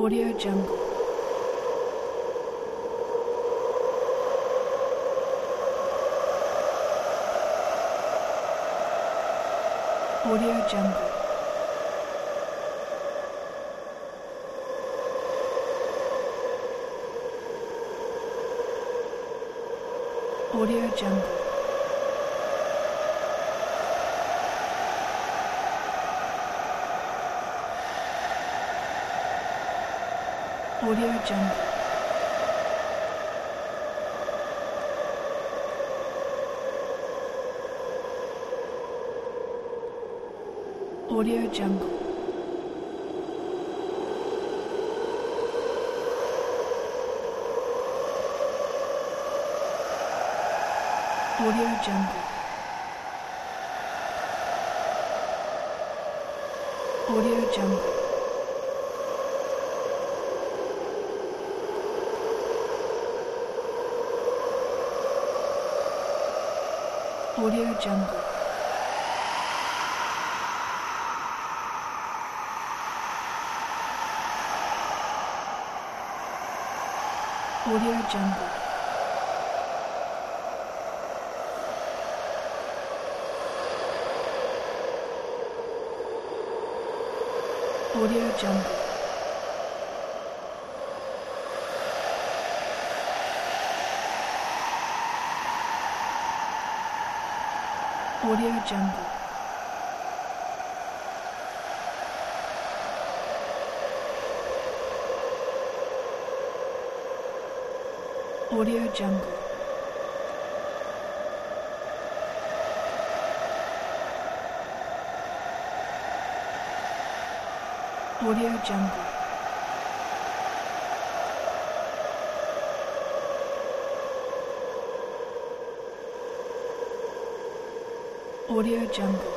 Audio Jungle. Audio Jungle. Audio Jungle. Audio Jungle. Audio Jungle. Audio Jungle. Audio Jungle. Audio Jungle. Audio Jungle. Audio Jungle. Audio Jungle. Audio Jungle. Audio Jungle. Audio Jungle.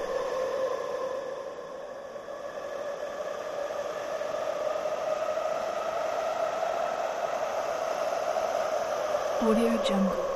Audio Jungle.